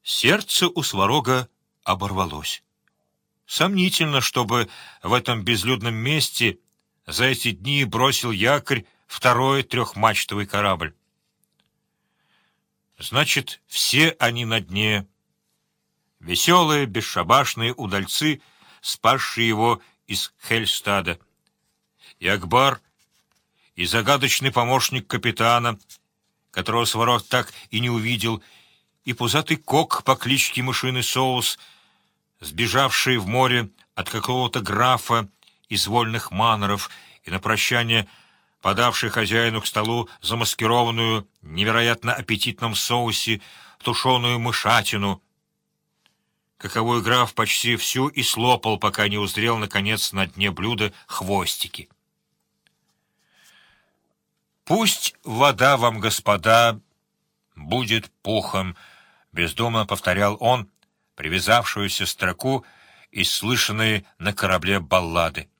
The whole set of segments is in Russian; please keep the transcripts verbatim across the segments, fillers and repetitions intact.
Сердце у Сварога оборвалось. Сомнительно, чтобы в этом безлюдном месте за эти дни бросил якорь второй трехмачтовый корабль. Значит, все они на дне. Веселые, бесшабашные удальцы, спасшие его из Хельстада. И Акбар, и загадочный помощник капитана, которого Сварог так и не увидел, и пузатый кок по кличке Мышиный Соус, сбежавший в море от какого-то графа из вольных маноров и на прощание подавший хозяину к столу замаскированную в невероятно аппетитном соусе тушеную мышатину, каковой граф почти всю и слопал, пока не узрел, наконец, на дне блюда хвостики. «Пусть вода вам, господа, будет пухом», — бездумно повторял он привязавшуюся строку из слышанной на корабле баллады.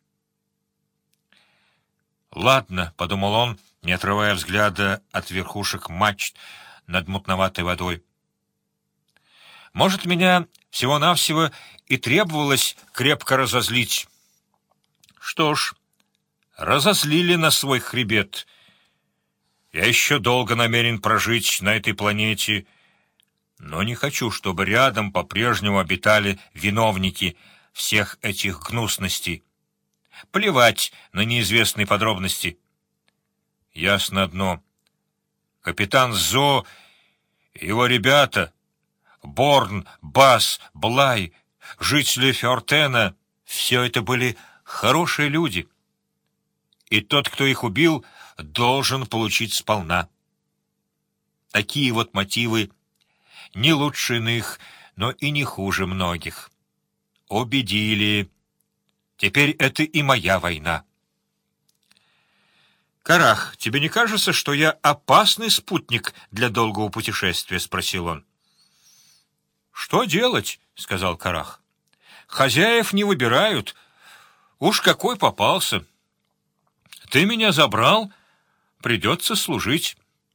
«Ладно», — подумал он, не отрывая взгляда от верхушек мачт над мутноватой водой. «Может, меня всего-навсего и требовалось крепко разозлить. Что ж, разозлили на свой хребет. Я еще долго намерен прожить на этой планете, но не хочу, чтобы рядом по-прежнему обитали виновники всех этих гнусностей. Плевать на неизвестные подробности. Ясно одно. Капитан Зо и его ребята, Борн, Бас, Блай, жители Фёртена — все это были хорошие люди. И тот, кто их убил, должен получить сполна. Такие вот мотивы, не лучше иных, но и не хуже многих. Убедили. Теперь это и моя война. «Карах, тебе не кажется, что я опасный спутник для долгого путешествия?» — спросил он. «Что делать?» — сказал Карах. «Хозяев не выбирают. Уж какой попался. Ты меня забрал, придется служить».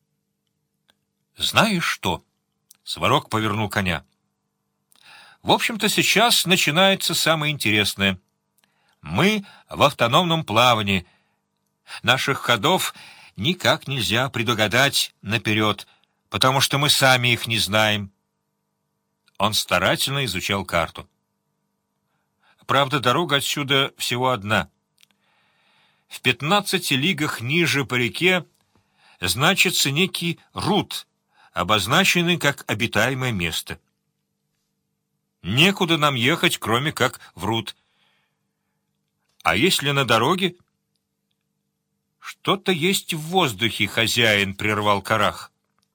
«Знаешь что?» — Сварог повернул коня. «В общем-то, сейчас начинается самое интересное. Мы в автономном плавании. Наших ходов никак нельзя предугадать наперед, потому что мы сами их не знаем». Он старательно изучал карту. Правда, дорога отсюда всего одна. В пятнадцати лигах ниже по реке значится некий Рут, обозначенный как обитаемое место. Некуда нам ехать, кроме как в Рут. А если на дороге? Что-то есть в воздухе, хозяин, — прервал Карах.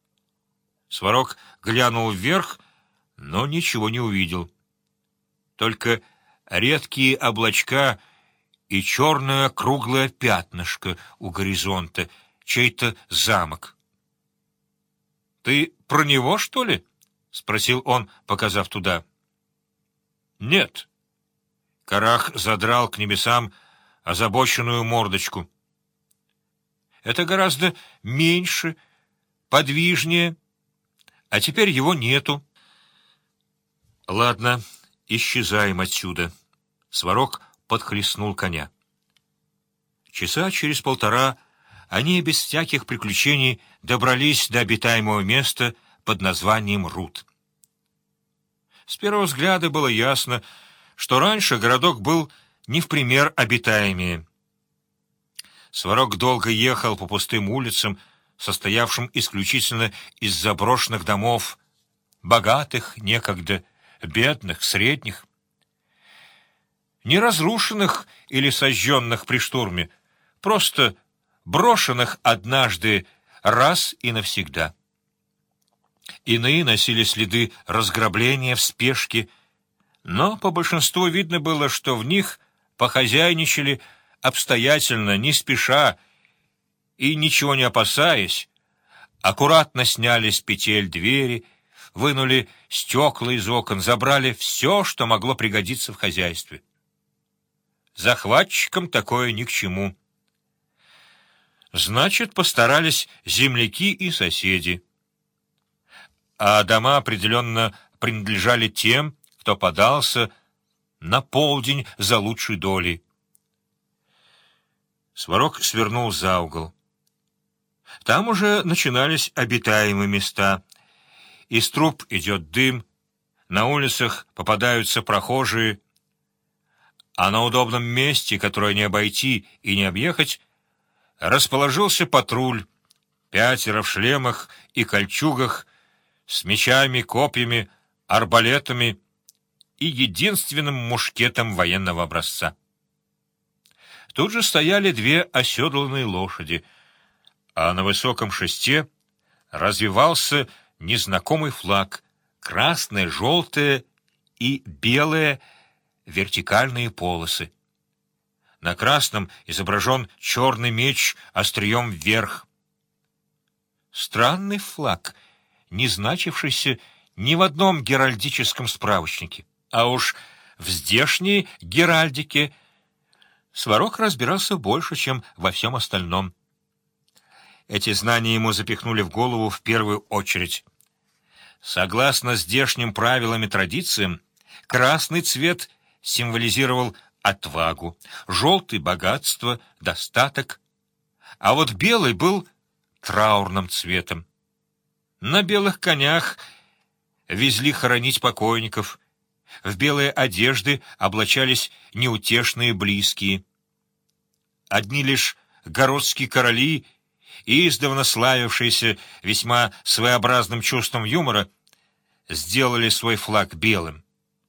Сварог глянул вверх, но ничего не увидел. Только редкие облачка и черное круглое пятнышко у горизонта, чей-то замок. — Ты про него, что ли? — спросил он, показав туда. — Нет. Карах задрал к небесам озабоченную мордочку. — Это гораздо меньше, подвижнее, а теперь его нету. — Ладно, исчезаем отсюда. Сварог подхлестнул коня. Часа через полтора они без всяких приключений добрались до обитаемого места под названием Рут. С первого взгляда было ясно, что раньше городок был не в пример обитаемее. Сварог долго ехал по пустым улицам, состоявшим исключительно из заброшенных домов, богатых некогда, бедных, средних, не разрушенных или сожженных при штурме, просто брошенных однажды раз и навсегда. Иные носили следы разграбления в спешке, но по большинству видно было, что в них похозяйничали обстоятельно, не спеша и ничего не опасаясь, аккуратно сняли с петель двери, вынули стекла из окон, забрали все, что могло пригодиться в хозяйстве. Захватчикам такое ни к чему. Значит, постарались земляки и соседи. А дома определенно принадлежали тем, кто подался на полдень за лучшей долей. Сварог свернул за угол. Там уже начинались обитаемые места. Из труб идет дым, на улицах попадаются прохожие, а на удобном месте, которое не обойти и не объехать, расположился патруль, пятеро в шлемах и кольчугах, с мечами, копьями, арбалетами и единственным мушкетом военного образца. Тут же стояли две оседланные лошади, а на высоком шесте развивался незнакомый флаг, красное, желтое и белое вертикальные полосы. На красном изображен черный меч острием вверх. Странный флаг, не значившийся ни в одном геральдическом справочнике, а уж в здешней геральдике Сварог разбирался больше, чем во всем остальном. Эти знания ему запихнули в голову в первую очередь. Согласно здешним правилам и традициям, красный цвет символизировал отвагу, желтый — богатство, достаток, а вот белый был траурным цветом. На белых конях везли хоронить покойников, в белые одежды облачались неутешные близкие. Одни лишь городские короли, издавна славившиеся весьма своеобразным чувством юмора, сделали свой флаг белым.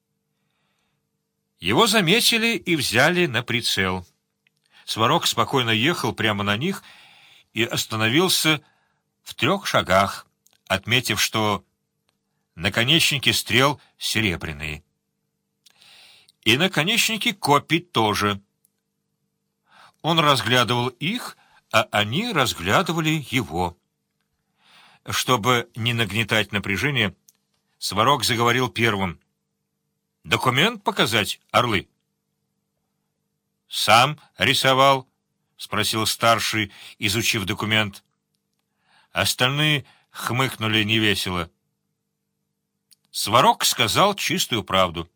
Его заметили и взяли на прицел. Сварог спокойно ехал прямо на них и остановился в трех шагах, отметив, что наконечники стрел серебряные. И наконечники копий тоже. Он разглядывал их, а они разглядывали его. Чтобы не нагнетать напряжение, Сварог заговорил первым. «Документ показать, орлы?» «Сам рисовал?» — спросил старший, изучив документ. Остальные хмыкнули невесело. Сварог сказал чистую правду.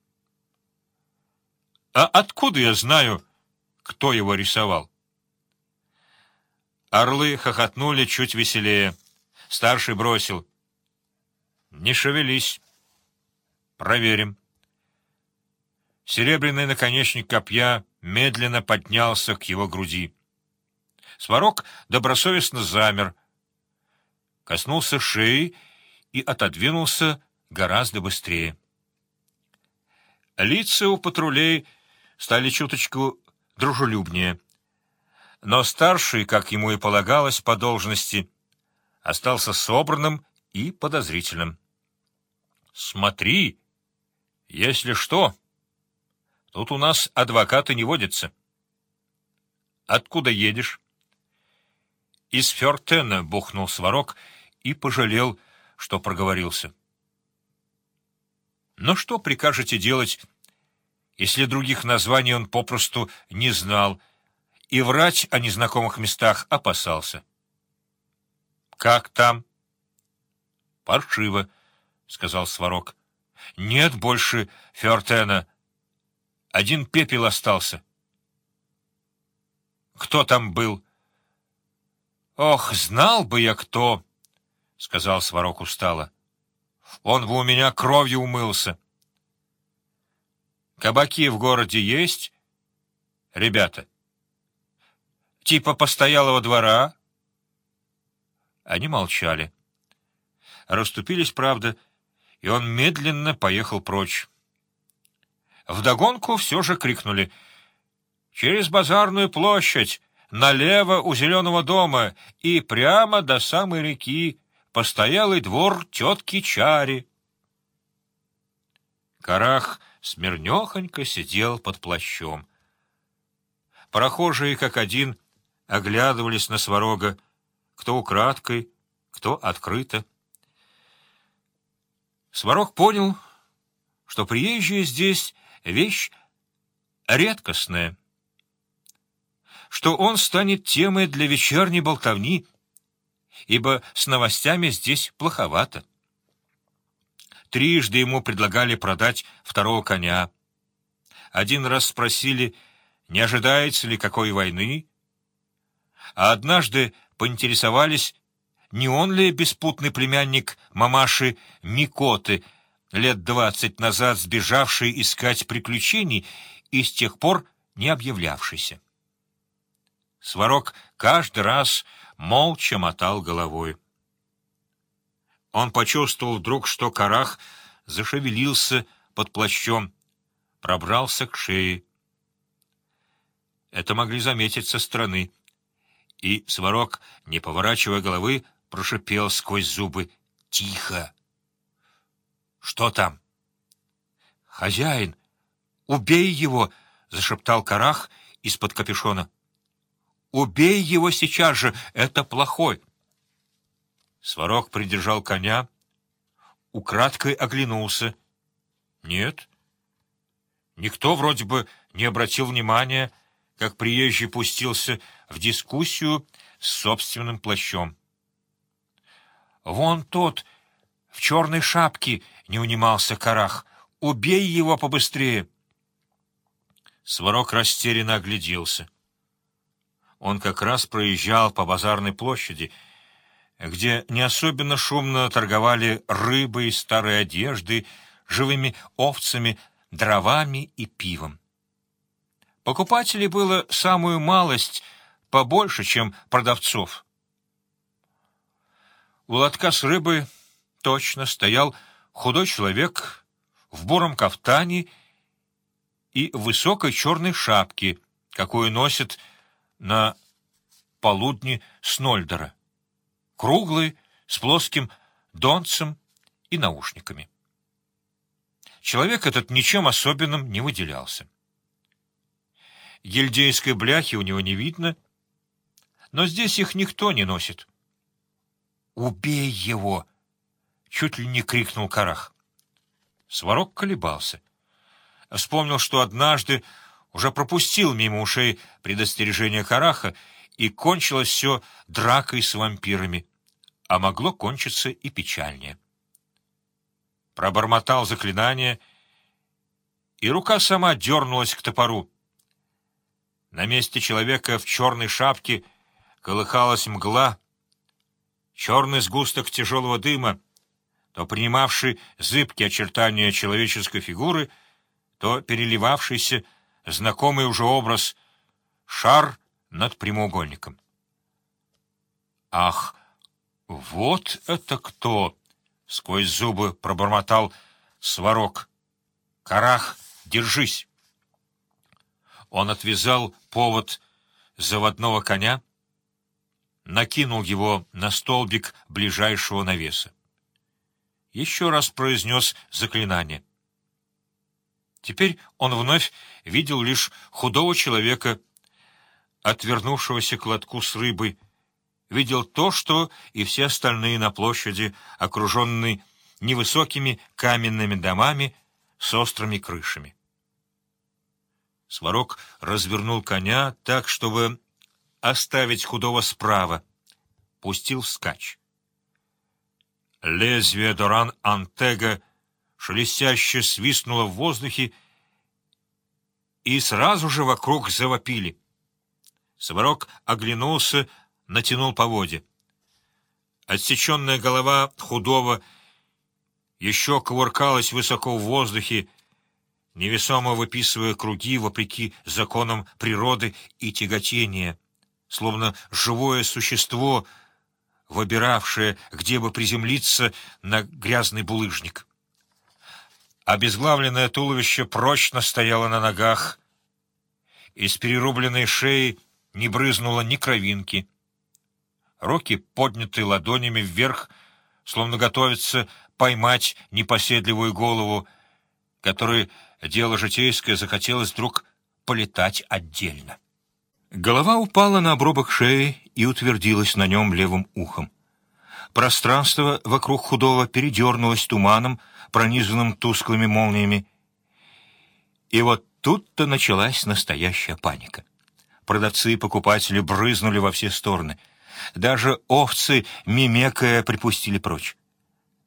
«А откуда я знаю, кто его рисовал?» Орлы хохотнули чуть веселее. Старший бросил. «Не шевелись. Проверим». Серебряный наконечник копья медленно поднялся к его груди. Сварог добросовестно замер, коснулся шеи и отодвинулся гораздо быстрее. Лица у патрулей стали чуточку дружелюбнее, но старший, как ему и полагалось по должности, остался собранным и подозрительным. «Смотри, если что, тут у нас адвокаты не водятся». «Откуда едешь?» «Из Фёртена», — бухнул Сварог и пожалел, что проговорился. «Но что прикажете делать, если других названий он попросту не знал и врать о незнакомых местах опасался?» «Как там?» «Паршиво», — сказал Сварог. «Нет больше Фёртена. Один пепел остался». «Кто там был?» «Ох, знал бы я, кто!» — сказал Сварог устало. «Он бы у меня кровью умылся». «Кабаки в городе есть, ребята?» «Типа постоялого двора?» Они молчали. Расступились, правда, и он медленно поехал прочь. Вдогонку все же крикнули: «Через базарную площадь, налево у зеленого дома и прямо до самой реки, постоялый двор тетки Чари». Карах смирнехонько сидел под плащом. Прохожие, как один, оглядывались на Сварога, кто украдкой, кто открыто. Сварог понял, что приезжие здесь вещь редкостная, что он станет темой для вечерней болтовни, ибо с новостями здесь плоховато. Трижды ему предлагали продать второго коня. Один раз спросили, не ожидается ли какой войны, а однажды поинтересовались, не он ли беспутный племянник мамаши Микоты, лет двадцать назад сбежавший искать приключений и с тех пор не объявлявшийся. Сварог каждый раз молча мотал головой. Он почувствовал вдруг, что Карах зашевелился под плащом, пробрался к шее. Это могли заметить со стороны, и Сварог, не поворачивая головы, прошипел сквозь зубы: «Тихо!» «Что там?» «Хозяин! Убей его!» — зашептал Карах из-под капюшона. «Убей его сейчас же! Это плохой!» Сварог придержал коня, украдкой оглянулся. Нет, никто вроде бы не обратил внимания, как приезжий пустился в дискуссию с собственным плащом. «Вон тот, в черной шапке!» — не унимался Карах. «Убей его побыстрее!» Сварог растерянно огляделся. Он как раз проезжал по базарной площади, где не особенно шумно торговали рыбой, старой одеждой, живыми овцами, дровами и пивом. Покупателей было самую малость побольше, чем продавцов. У лотка с рыбой точно стоял худой человек в буром кафтане и в высокой черной шапке, какую носит на полудне Снольдера, круглый, с плоским донцем и наушниками. Человек этот ничем особенным не выделялся. Гильдейской бляхи у него не видно, но здесь их никто не носит. «Убей его!» — чуть ли не крикнул Карах. Сварог колебался. Вспомнил, что однажды уже пропустил мимо ушей предостережение Караха, и кончилось все дракой с вампирами, а могло кончиться и печальнее. Пробормотал заклинание, и рука сама дернулась к топору. На месте человека в черной шапке колыхалась мгла, черный сгусток тяжелого дыма, то принимавший зыбкие очертания человеческой фигуры, то переливавшийся знакомый уже образ — шар над прямоугольником. «Ах, вот это кто!» — сквозь зубы пробормотал Сварог. «Карах, держись!» Он отвязал повод заводного коня, накинул его на столбик ближайшего навеса. Еще раз произнес заклинание. Теперь он вновь видел лишь худого человека, отвернувшегося к лотку с рыбой, видел то, что и все остальные на площади, окруженной невысокими каменными домами с острыми крышами. Сварог развернул коня так, чтобы оставить худого справа, пустил вскачь. Лезвие Доран-Антега шелестяще свистнуло в воздухе, и сразу же вокруг завопили. Сварог оглянулся, натянул поводья. Отсеченная голова худого еще кувыркалась высоко в воздухе, невесомо выписывая круги вопреки законам природы и тяготения, словно живое существо, выбиравшее, где бы приземлиться на грязный булыжник. Обезглавленное туловище прочно стояло на ногах, из перерубленной шеи не брызнуло ни кровинки. Руки подняты ладонями вверх, словно готовятся поймать непоседливую голову, которой дело житейское захотелось вдруг полетать отдельно. Голова упала на обрубок шеи и утвердилась на нем левым ухом. Пространство вокруг худого передернулось туманом, пронизанным тусклыми молниями. И вот тут-то началась настоящая паника. Продавцы и покупатели брызнули во все стороны. Даже овцы, мимекая, припустили прочь.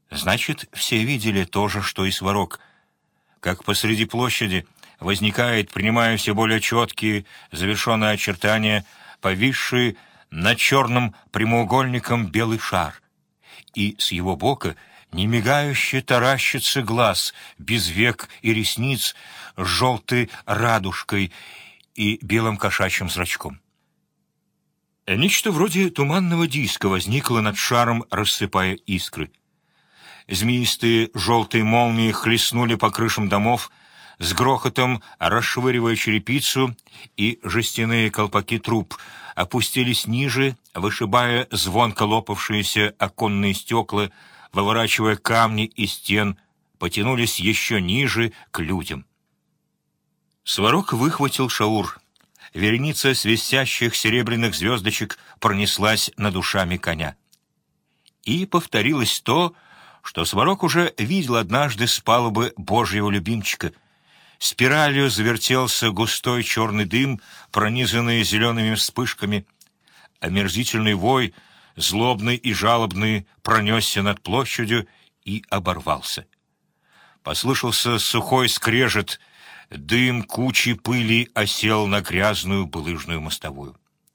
Значит, все видели то же, что и Сварог, как посреди площади возникает, принимая все более четкие, завершенные очертания, повисший над черным прямоугольником белый шар, и с его бока немигающе таращится глаз, без век и ресниц, с желтой радужкой и белым кошачьим зрачком. Нечто вроде туманного диска возникло над шаром, рассыпая искры. Змеистые желтые молнии хлестнули по крышам домов, с грохотом расшвыривая черепицу, и жестяные колпаки труб опустились ниже, вышибая звонко лопавшиеся оконные стекла, выворачивая камни из стен, потянулись еще ниже к людям. Сварог выхватил шаур. Вереница свистящих серебряных звездочек пронеслась над ушами коня. И повторилось то, что Сварог уже видел однажды с палубы Божьего любимчика. Спиралью завертелся густой черный дым, пронизанный зелеными вспышками. Омерзительный вой, злобный и жалобный, пронесся над площадью и оборвался. Послышался сухой скрежет, дым кучи пыли осел на грязную булыжную мостовую.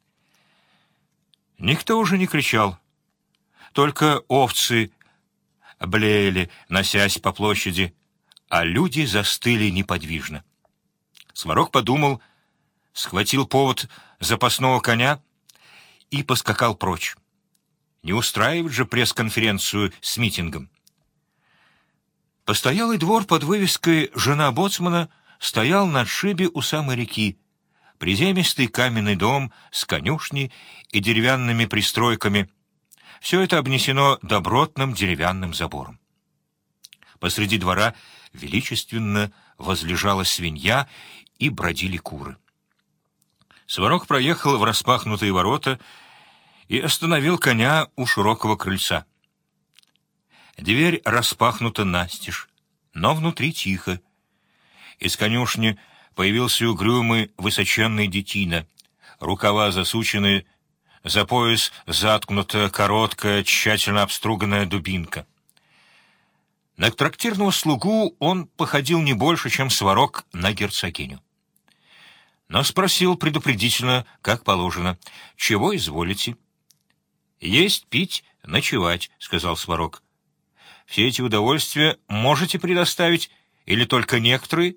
Никто уже не кричал, только овцы блеяли, носясь по площади, а люди застыли неподвижно. Сварог подумал, схватил повод запасного коня и поскакал прочь. Не устраивать же пресс-конференцию с митингом. Постоялый двор под вывеской «Жена боцмана» стоял на отшибе у самой реки, приземистый каменный дом с конюшней и деревянными пристройками. Все это обнесено добротным деревянным забором. Посреди двора величественно возлежала свинья и бродили куры. Сварог проехал в распахнутые ворота и остановил коня у широкого крыльца. Дверь распахнута настежь, но внутри тихо. Из конюшни появился угрюмый высоченный детина, рукава засучены, за пояс заткнута короткая, тщательно обструганная дубинка. На трактирного слугу он походил не больше, чем Сварог на герцогиню. Но спросил предупредительно, как положено: «Чего изволите?» «Есть, пить, ночевать», — сказал Сварог. «Все эти удовольствия можете предоставить или только некоторые?»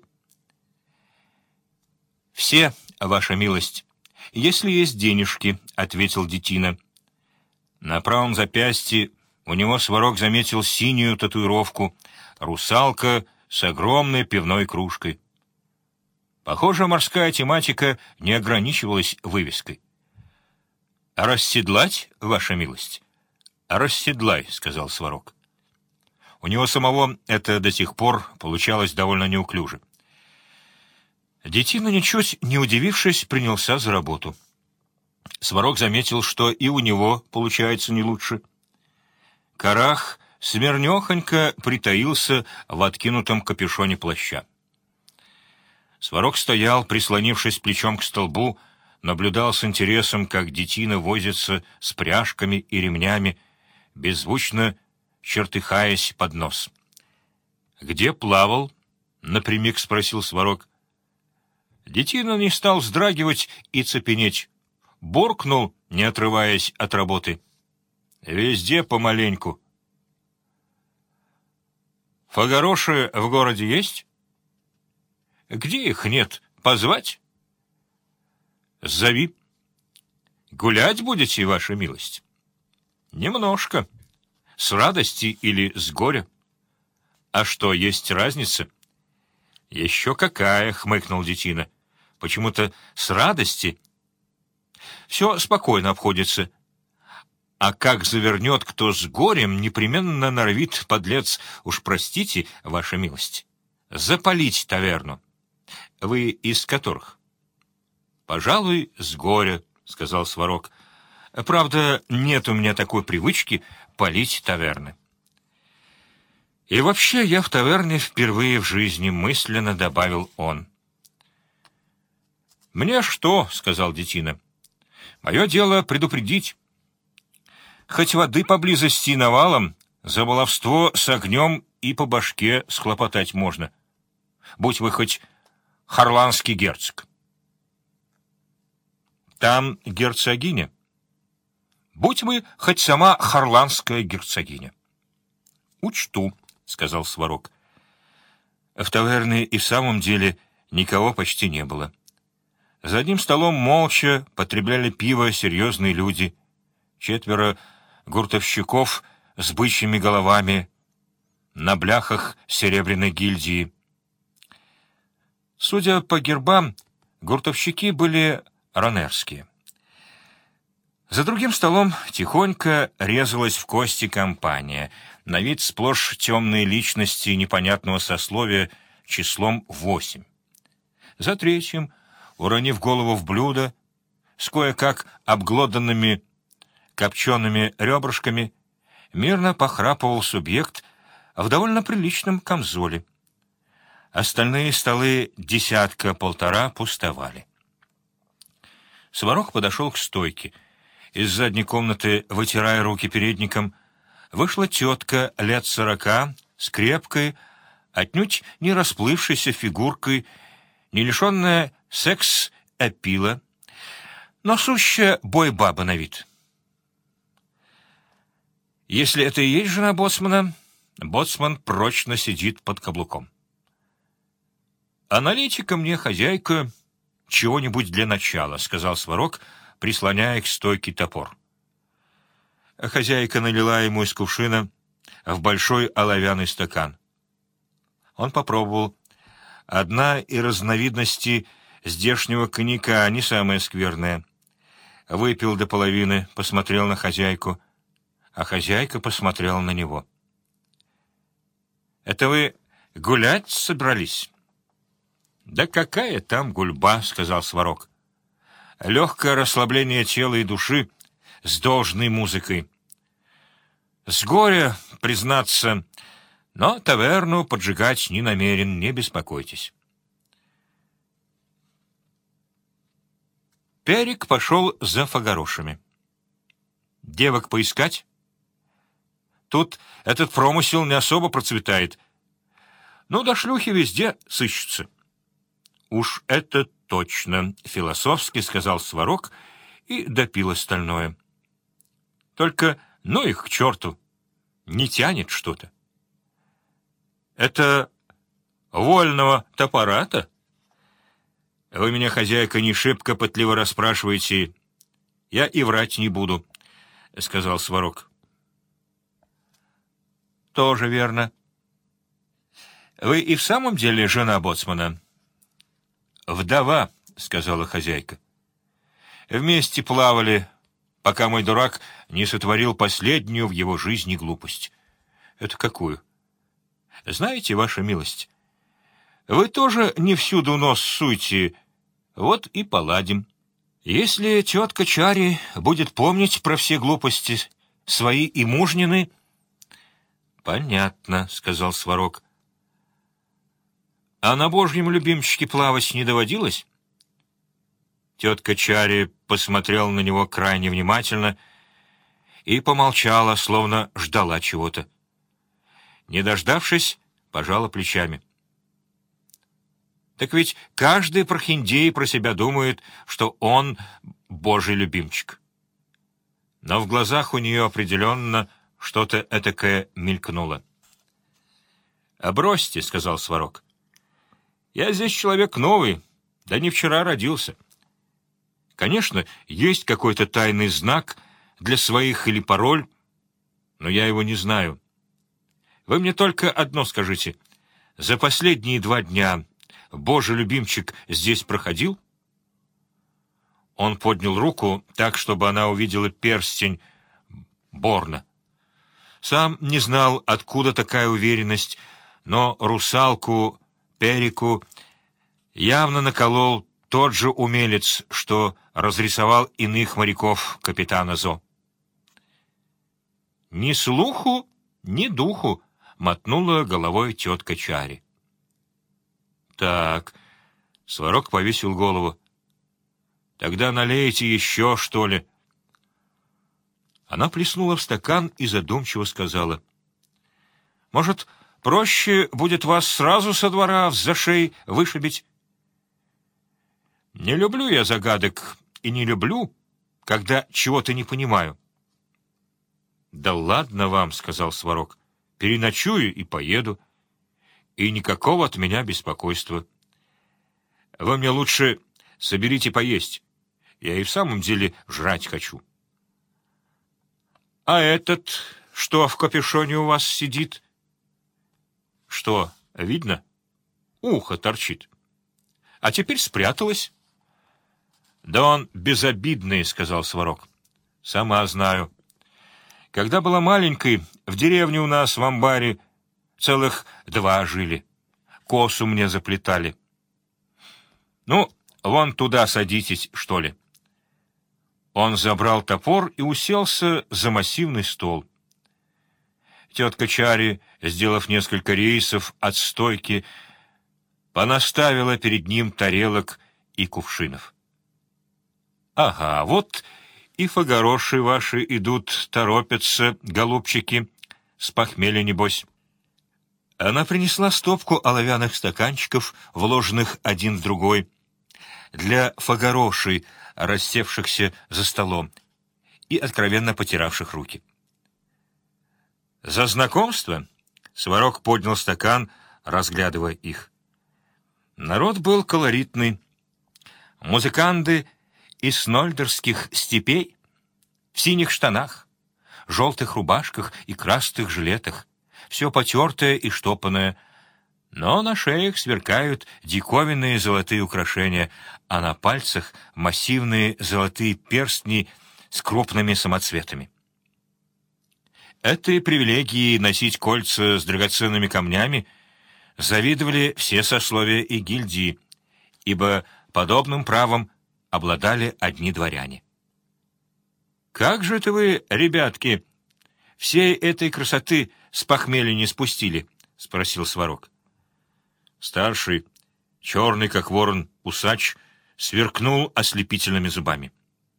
«Все, ваша милость, если есть денежки», — ответил детина. На правом запястье у него Сварог заметил синюю татуировку — русалка с огромной пивной кружкой. Похоже, морская тематика не ограничивалась вывеской. «А расседлать, ваша милость?» «А расседлай», — сказал Сварог. У него самого это до сих пор получалось довольно неуклюже. Детина, ничуть не удивившись, принялся за работу. Сварог заметил, что и у него получается не лучше. Карах смирнёхонько притаился в откинутом капюшоне плаща. Сварог стоял, прислонившись плечом к столбу, наблюдал с интересом, как детина возится с пряжками и ремнями, беззвучно чертыхаясь под нос. «Где плавал?» — напрямик спросил Сварог. Детина не стал вздрагивать и цепенеть. Буркнул, не отрываясь от работы: «Везде помаленьку». «Фагароши в городе есть?» «Где их нет? Позвать?» «Зови». «Гулять будете, ваша милость?» «Немножко. С радости или с горя?» «А что, есть разница?» «Еще какая!» — хмыкнул детина. «Почему-то с радости все спокойно обходится. А как завернет кто с горем, непременно норовит, подлец, уж простите, ваша милость, запалить таверну». «Вы из которых?» «Пожалуй, с горя», — сказал Сварог. «Правда, нет у меня такой привычки палить таверны». «И вообще я в таверне впервые в жизни», — мысленно добавил он. «Мне что?» — сказал детина. «Мое дело предупредить. Хоть воды поблизости навалом, За баловство с огнем и по башке схлопотать можно. Будь вы хоть харланский герцог. Там герцогиня. Будь вы хоть сама харланская герцогиня. Учту, — сказал Сварог. В таверне и в самом деле никого почти не было. За одним столом молча потребляли пиво серьезные люди. Четверо гуртовщиков с бычьими головами на бляхах серебряной гильдии. Судя по гербам, гуртовщики были ранерские. За другим столом тихонько резалась в кости компания, на вид сплошь темные личности непонятного сословия числом восемь. За третьим, уронив голову в блюдо, с кое-как обглоданными копчеными ребрышками, мирно похрапывал субъект в довольно приличном камзоле. Остальные столы десятка-полтора пустовали. Сварог подошел к стойке. Из задней комнаты, вытирая руки передником, вышла тетка лет сорока с крепкой, отнюдь не расплывшейся фигуркой, не лишенная секс-эпила, но сущая бой-баба на вид. Если это и есть жена боцмана, боцман прочно сидит под каблуком. «А налейте-ка мне, хозяйка, чего-нибудь для начала», — сказал Сварог, прислоняя к стойке топор. Хозяйка налила ему из кувшина в большой оловянный стакан. Он попробовал. Одна из разновидностей здешнего коньяка, не самая скверная. Выпил до половины, посмотрел на хозяйку, а хозяйка посмотрела на него. «Это вы гулять собрались?» «Да какая там гульба», — сказал Сварог. «Легкое расслабление тела и души с должной музыкой. С горя, признаться, но таверну поджигать не намерен, не беспокойтесь». Перик пошел за фагарошами. «Девок поискать? Тут этот промысел не особо процветает. Ну да шлюхи везде сыщутся». «Уж это точно», — философски сказал Сварог и допил остальное. «Только ну их к черту, не тянет что-то». «Это вольного топора-то? Вы меня, хозяйка, не шибко пытливо расспрашиваете. Я и врать не буду», — сказал Сварог. «Тоже верно. Вы и в самом деле жена боцмана?» «Вдова», — сказала хозяйка. «Вместе плавали, пока мой дурак не сотворил последнюю в его жизни глупость». «Это какую?» «Знаете, ваша милость, вы тоже не всюду нос суйте, вот и поладим. Если тетка Чари будет помнить про все глупости свои и мужнины...» «Понятно», — сказал Сварог. «А на божьем любимчике плавать не доводилось?» Тетка Чари посмотрела на него крайне внимательно и помолчала, словно ждала чего-то. Не дождавшись, пожала плечами. «Так ведь каждый прохиндей про себя думает, что он божий любимчик». Но в глазах у нее определенно что-то этакое мелькнуло. «А бросьте», — сказал Сварог. «Я здесь человек новый, да не вчера родился. Конечно, есть какой-то тайный знак для своих или пароль, но я его не знаю. Вы мне только одно скажите. За последние два дня божий любимчик здесь проходил?» Он поднял руку так, чтобы она увидела перстень Борна. Сам не знал, откуда такая уверенность, но русалку Перику явно наколол тот же умелец, что разрисовал иных моряков капитана Зо. «Ни слуху, ни духу», — мотнула головой тетка Чари. «Так», — Сварог повесил голову, — «тогда налейте еще, что ли». Она плеснула в стакан и задумчиво сказала: Может, проще будет вас сразу со двора в зашей вышибить? Не люблю я загадок и не люблю, когда чего-то не понимаю. — Да ладно вам, — сказал Сварог, — переночую и поеду. И никакого от меня беспокойства. Вы мне лучше соберите поесть. Я и в самом деле жрать хочу. — А этот, что в капюшоне у вас сидит? — Что, видно? Ухо торчит. А теперь спряталось. — Да он безобидный, — сказал Сварог. — Сама знаю. Когда была маленькой, в деревне у нас в амбаре целых два жили. Косу мне заплетали. Ну, вон туда садитесь, что ли. Он забрал топор и уселся за массивный стол. Тетка Чари, сделав несколько рейсов от стойки, понаставила перед ним тарелок и кувшинов. — Ага, вот и фагароши ваши идут, торопятся, голубчики, с похмелья небось. Она принесла стопку оловянных стаканчиков, вложенных один в другой, для фагарошей, рассевшихся за столом и откровенно потиравших руки. «За знакомство?» — Сварог поднял стакан, разглядывая их. Народ был колоритный. Музыканты из снольдерских степей в синих штанах, желтых рубашках и красных жилетах, все потертое и штопанное, но на шеях сверкают диковинные золотые украшения, а на пальцах массивные золотые перстни с крупными самоцветами. Этой привилегии носить кольца с драгоценными камнями завидовали все сословия и гильдии, ибо подобным правом обладали одни дворяне. «Как же это вы, ребятки, всей этой красоты с похмелья не спустили?» — спросил Сварог. Старший, черный как ворон усач, сверкнул ослепительными зубами.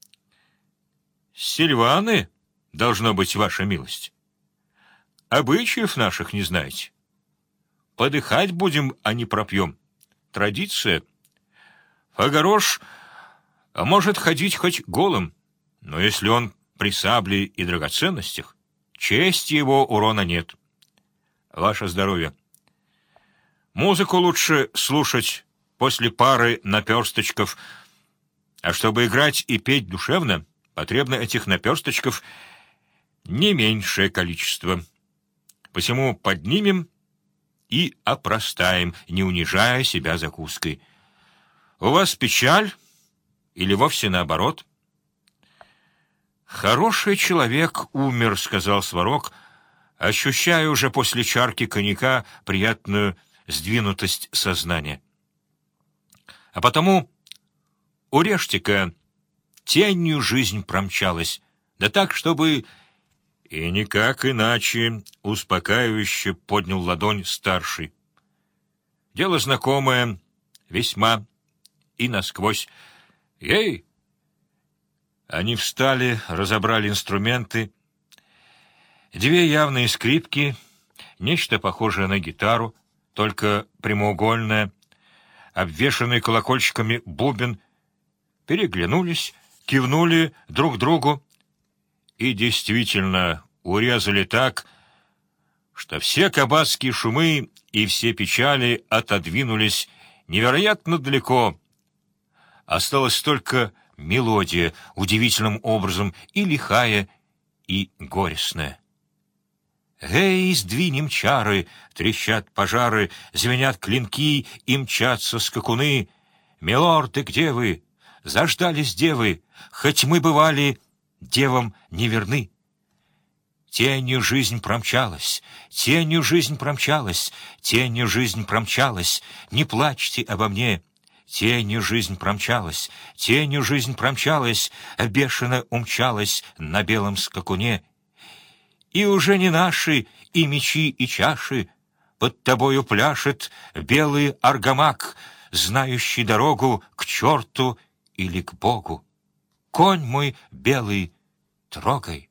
«Сильваны, должно быть, ваша милость. Обычаев наших не знаете. Подыхать будем, а не пропьем. Традиция. Фагарош может ходить хоть голым, но если он при сабле и драгоценностях, чести его урона нет. Ваше здоровье. Музыку лучше слушать после пары наперсточков, а чтобы играть и петь душевно, потребно этих наперсточков не меньшее количество. Посему поднимем и опростаем, не унижая себя закуской. У вас печаль или вовсе наоборот? «Хороший человек умер», — сказал Сварог, ощущая уже после чарки коньяка приятную сдвинутость сознания. «А потому урежьте-ка, тенью жизнь промчалась, да так, чтобы...» «И никак иначе», — успокаивающе поднял ладонь старший. «Дело знакомое, весьма и насквозь. Ей!» Они встали, разобрали инструменты. Две явные скрипки, нечто похожее на гитару, только прямоугольное, обвешанный колокольчиками бубен, переглянулись, кивнули друг другу и действительно урезали так, что все кабацкие шумы и все печали отодвинулись невероятно далеко. Осталась только мелодия, удивительным образом и лихая, и горестная. «Эй, сдвинем чары!» — трещат пожары, звенят клинки и мчатся скакуны. «Милорды, где вы? Заждались девы, хоть мы бывали девам неверны». Тенью жизнь промчалась, тенью жизнь промчалась, тенью жизнь промчалась, не плачьте обо мне. Тенью жизнь промчалась, тенью жизнь промчалась, бешено умчалась на белом скакуне. И уже не наши и мечи, и чаши, под тобою пляшет белый аргамак, знающий дорогу к черту или к Богу. Конь мой белый, трогай.